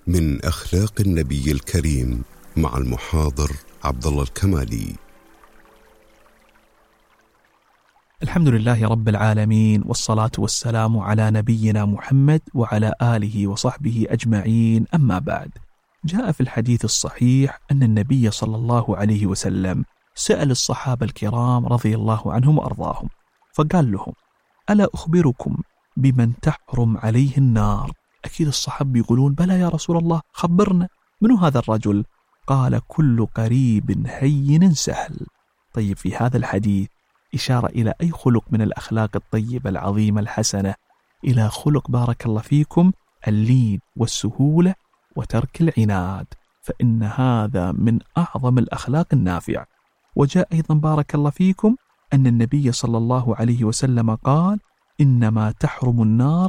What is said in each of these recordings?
من أخلاق النبي الكريم مع المحاضر عبدالله الكمالي. الحمد لله رب العالمين، والصلاة والسلام على نبينا محمد وعلى آله وصحبه أجمعين. أما بعد، جاء في الحديث الصحيح أن النبي صلى الله عليه وسلم سأل الصحابة الكرام رضي الله عنهم وأرضاهم، فقال لهم: ألا أخبركم بمن تحرم عليه النار؟ أكيد الصحابة يقولون: بلى يا رسول الله، خبرنا، من هذا الرجل؟ قال: كل قريب هين سهل. طيب، في هذا الحديث إشارة إلى أي خلق من الأخلاق الطيبة العظيمة الحسنة؟ إلى خلق بارك الله فيكم اللين والسهولة وترك العناد، فإن هذا من أعظم الأخلاق النافعة. وجاء أيضا بارك الله فيكم أن النبي صلى الله عليه وسلم قال: إنما تحرم النار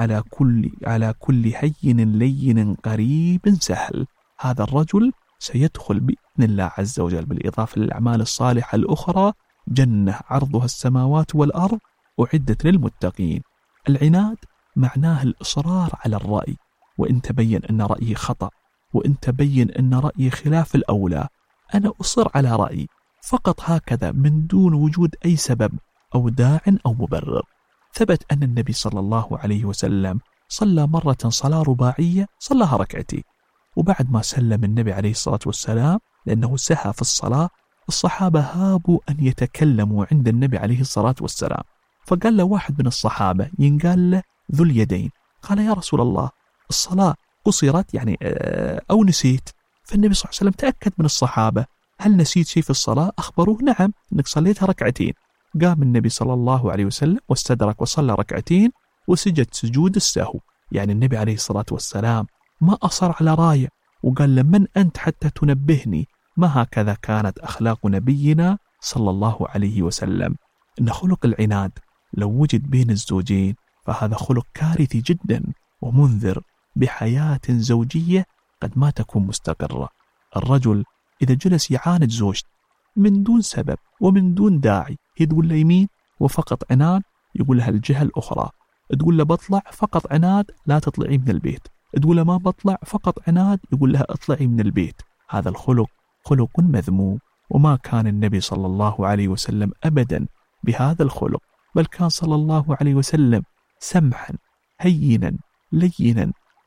على كل هين لين قريب سهل. هذا الرجل سيدخل بإذن الله عز وجل بالإضافة للأعمال الصالحة الأخرى جنة عرضها السماوات والأرض أعدت للمتقين. العناد معناه الإصرار على الرأي، وإن تبين أن رأيي خطأ، وإن تبين أن رأيي خلاف الأولى، أنا أصر على رأيي فقط هكذا من دون وجود أي سبب أو داع أو مبرر. ثبت أن النبي صلى الله عليه وسلم صلى مرة صلاة رباعية، صلىها ركعتين، وبعد ما سلم النبي عليه الصلاة والسلام لأنه سهى في الصلاة، الصحابة هابوا أن يتكلموا عند النبي عليه الصلاة والسلام، فقال له واحد من الصحابة ينقال له ذو اليدين، قال: يا رسول الله، الصلاة قصرت يعني أو نسيت؟ فالنبي صلى الله عليه وسلم تأكد من الصحابة: هل نسيت شيء في الصلاة؟ أخبروه: نعم، أنك صليتها ركعتين. قام النبي صلى الله عليه وسلم واستدرك وصلى ركعتين وسجد سجود السهو. يعني النبي عليه الصلاة والسلام ما أصر على راية وقال له: من أنت حتى تنبهني؟ ما هكذا كانت أخلاق نبينا صلى الله عليه وسلم. إن خلق العناد لو وجد بين الزوجين فهذا خلق كارثي جدا ومنذر بحياة زوجية قد ما تكون مستقرة. الرجل إذا جلس يعاند زوجته من دون سبب ومن دون داعي، هي تقول له يمين وفقط عناد، يقول لها الجهة الأخرى، تقول له بطلع فقط عناد، لا تطلعي من البيت، تقول له ما بطلع فقط عناد، يقول لها اطلعي من البيت. هذا الخلق خلق مذموم، وما كان النبي صلى الله عليه وسلم أبدا بهذا الخلق، بل كان صلى الله عليه وسلم سمحا هينا لينا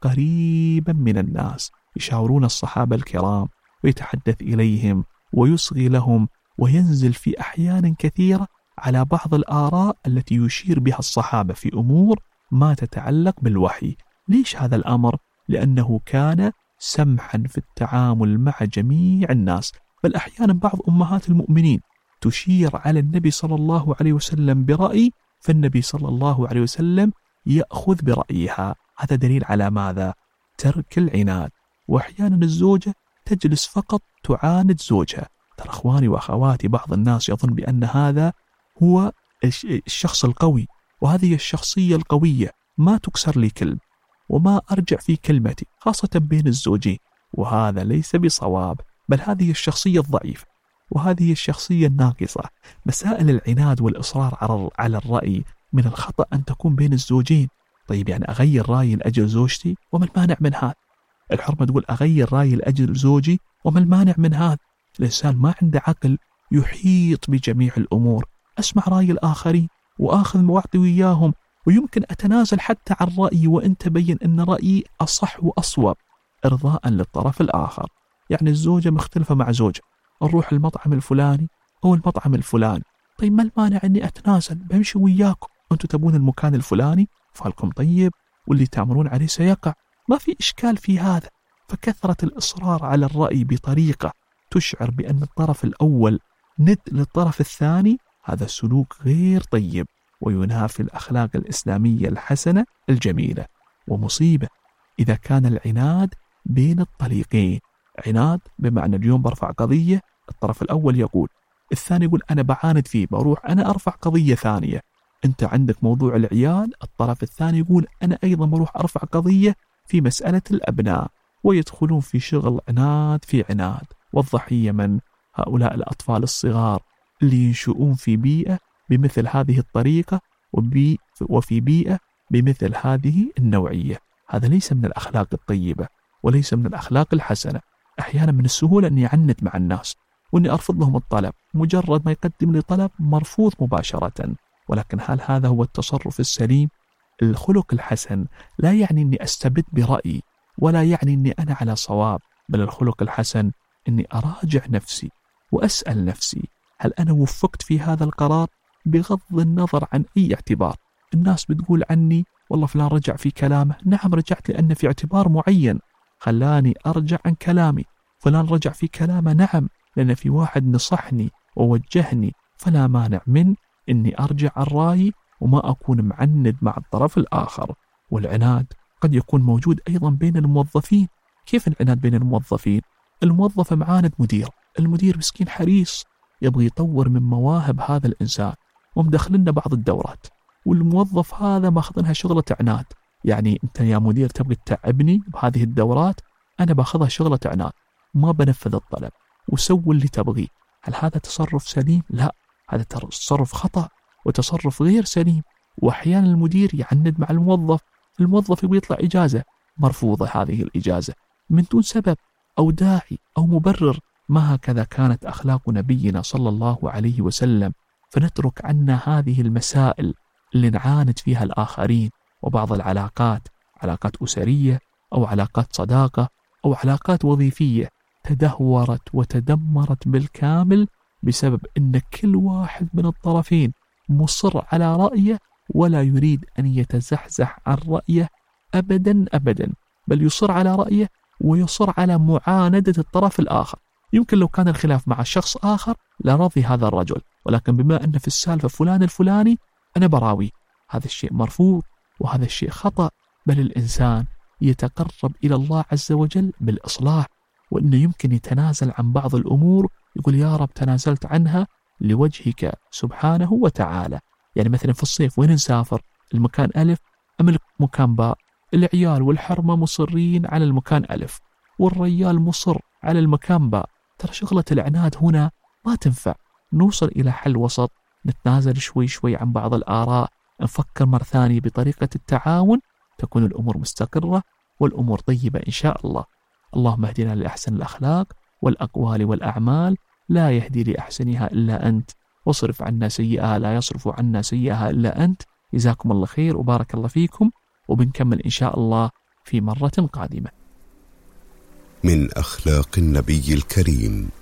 قريبا من الناس، يشاورون الصحابة الكرام ويتحدث إليهم ويصغي لهم، وينزل في أحيان كثيرة على بعض الآراء التي يشير بها الصحابة في أمور ما تتعلق بالوحي. ليش هذا الأمر؟ لأنه كان سمحا في التعامل مع جميع الناس، بل أحيانا بعض أمهات المؤمنين تشير على النبي صلى الله عليه وسلم برأي، فالنبي صلى الله عليه وسلم يأخذ برأيها. هذا دليل على ماذا؟ ترك العناد. وأحيانا الزوجة تجلس فقط تعاند زوجها. ترى أخواني وأخواتي، بعض الناس يظن بأن هذا هو الشخص القوي، وهذه الشخصية القوية ما تكسر لي كلمة وما أرجع في كلمتي، خاصة بين الزوجين، وهذا ليس بصواب، بل هذه الشخصية الضعيفة وهذه الشخصية الناقصة. مسائل العناد والإصرار على الرأي من الخطأ أن تكون بين الزوجين. طيب، يعني أغير رأيي لأجل زوجتي، وما المانع من هذا؟ الحرمة تقول أغير رأيي لأجل زوجي، وما المانع من هذا؟ الإنسان ما عنده عقل يحيط بجميع الأمور، أسمع رأي الآخرين وآخذ وأعطي وياهم، ويمكن أتنازل حتى عن رأيي وإن تبين أن رأيي أصح وأصوب إرضاء للطرف الآخر. يعني الزوجة مختلفة مع زوجة، نروح المطعم الفلاني أو المطعم الفلاني، طيب ما المانع أني أتنازل، بمشي وياكم، أنتم تبون المكان الفلاني فالكم طيب، واللي تأمرون عليه سيقع، ما في إشكال في هذا. فكثرة الإصرار على الرأي بطريقة تشعر بأن الطرف الأول ند للطرف الثاني، هذا سلوك غير طيب وينافي الأخلاق الإسلامية الحسنة الجميلة. ومصيبة إذا كان العناد بين الطريقين، عناد بمعنى اليوم برفع قضية، الطرف الأول يقول، الثاني يقول أنا بعاند فيه، بروح أنا أرفع قضية ثانية. أنت عندك موضوع العيال، الطرف الثاني يقول أنا أيضا بروح أرفع قضية في مسألة الأبناء، ويدخلون في شغل عناد في عناد. والضحية من؟ هؤلاء الأطفال الصغار اللي ينشؤون في بيئة بمثل هذه الطريقة وفي بيئة بمثل هذه النوعية. هذا ليس من الأخلاق الطيبة، وليس من الأخلاق الحسنة. أحيانا من السهولة أني أعند مع الناس وأني أرفض لهم الطلب، مجرد ما يقدم لي طلب مرفوض مباشرة. ولكن هل هذا هو التصرف السليم؟ الخلق الحسن لا يعني أني أستبد برأيي، ولا يعني أني أنا على صواب، بل الخلق الحسن أني أراجع نفسي وأسأل نفسي هل أنا وفقت في هذا القرار، بغض النظر عن أي اعتبار. الناس بتقول عني والله فلان رجع في كلامه، نعم رجعت لأن في اعتبار معين خلاني أرجع عن كلامي. فلان رجع في كلامه، نعم لأن في واحد نصحني ووجهني، فلا مانع من أني أرجع عن رأيي وما أكون معند مع الطرف الآخر. والعناد قد يكون موجود أيضا بين الموظفين. كيف العناد بين الموظفين؟ الموظف معاند مدير، المدير مسكين حريص يبغى يطور من مواهب هذا الإنسان ومدخلنا بعض الدورات، والموظف هذا ماخذنها شغلة عناد. يعني أنت يا مدير تبغي تتعبني بهذه الدورات، أنا باخذها شغلة عناد، ما بنفذ الطلب وسوي اللي تبغيه. هل هذا تصرف سليم؟ لا، هذا تصرف خطأ وتصرف غير سليم. وأحيانا المدير يعند مع الموظف يبغى يطلع إجازة، مرفوضة هذه الإجازة من دون سبب أو داعي أو مبرر. ما هكذا كانت أخلاق نبينا صلى الله عليه وسلم. فنترك عنا هذه المسائل اللي نعاند فيها الآخرين. وبعض العلاقات، علاقات أسرية أو علاقات صداقة أو علاقات وظيفية، تدهورت وتدمرت بالكامل بسبب أن كل واحد من الطرفين مصر على رأيه ولا يريد أن يتزحزح عن رأيه أبدا أبدا، بل يصر على رأيه ويصر على معاندة الطرف الآخر. يمكن لو كان الخلاف مع شخص آخر لرضي هذا الرجل، ولكن بما أن في السالفة فلان الفلاني أنا براوي، هذا الشيء مرفوض وهذا الشيء خطأ. بل الإنسان يتقرب إلى الله عز وجل بالإصلاح، وأنه يمكن يتنازل عن بعض الأمور، يقول يا رب تنازلت عنها لوجهك سبحانه وتعالى. يعني مثلا في الصيف وين نسافر؟ المكان ألف أم المكان باء؟ العيال والحرمة مصرين على المكان ألف والريال مصر على المكان باء. ترى شغلة العناد هنا ما تنفع، نوصل إلى حل وسط، نتنازل شوي شوي عن بعض الآراء، نفكر مرة ثانية بطريقة التعاون، تكون الأمور مستقرة والأمور طيبة إن شاء الله. اللهم اهدنا لأحسن الأخلاق والأقوال والأعمال، لا يهدي لأحسنها إلا أنت، واصرف عنا سيئها لا يصرف عنا سيئها إلا أنت. جزاكم الله خير وبارك الله فيكم، وبنكمل إن شاء الله في مرة قادمة. من أخلاق النبي الكريم